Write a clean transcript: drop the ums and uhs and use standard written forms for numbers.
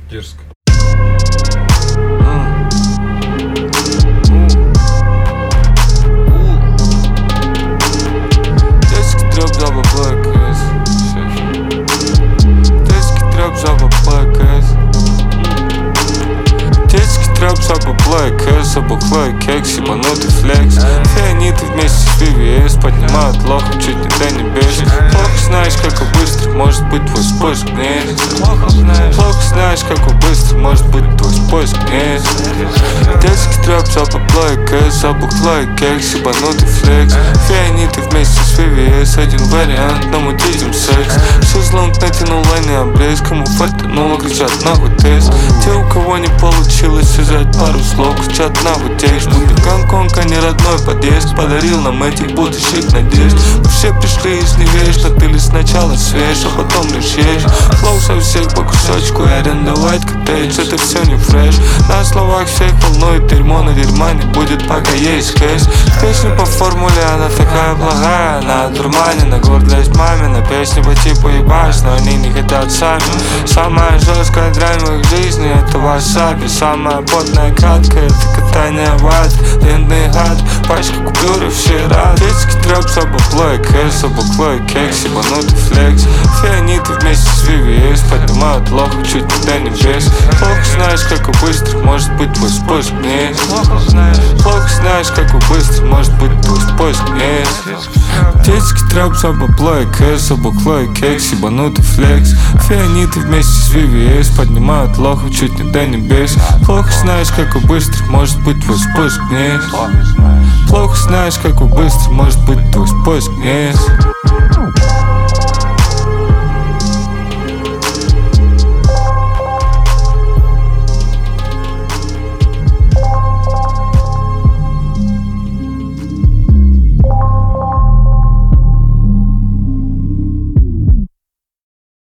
Дерзко. Детский трэп, жаба, black ass. Детский трэп, жаба, black ass. Детский трэп, жаба, black ass. Обухлой кекс, ебанутый флекс. Феониты вместе с VVS поднимают лоху чуть не до небес. Плохо знаешь, как быстро может быть твой спуск вниз. Плохо знаешь, как быстро может быть твой спуск вниз. Детский трэп, жаба, black ass. Обухлой кекс, ебанутый флекс. Феониты вместе с VVS. Один вариант, но мы видим секс. Шезлонг натянул лайны обрез. Кому фартануло, кричат нахуй тест. Те, у кого не получилось связать пару слов, кричат нахуй текст. Будто Гонконг, а не родной подъезд. Подарил нам этих будущих надежд. Мы все пришли из невежд, а ты лишь сначала свеж, а потом лишь ешь. Флоу со всех по кусочку, и арендовать коттедж, это все не фреш. На словах всех волнует дерьмо, но дерьма не будет, пока есть кэш. Песня по формуле, она такая благая, она одурманена. Гордость мамина, песни по типу ебашь, но они не хотят сами. Самая жесткая дрянь в их жизни, это васаби. Самая потная катка, это катание в ад. Лентный гад, пачка купюры, все рады. Детский трэп, жаба, black ass. Обухлой кекс, ебанутый флекс. Феониты вместе с VVS поднимают лоху чуть не до небес. Плохо знаешь, как быстро может быть твой спуск вниз. Плохо знаешь, как быстро может быть твой спуск вниз. Детский трэп, жаба, black ass. Обухлой кекс, ебанутый флекс. Феониты вместе с VVS поднимают лоху чуть не до небес. Плохо знаешь, как быстро может быть твой спуск вниз. Плохо знаешь, как быстро может быть твой спуск вниз.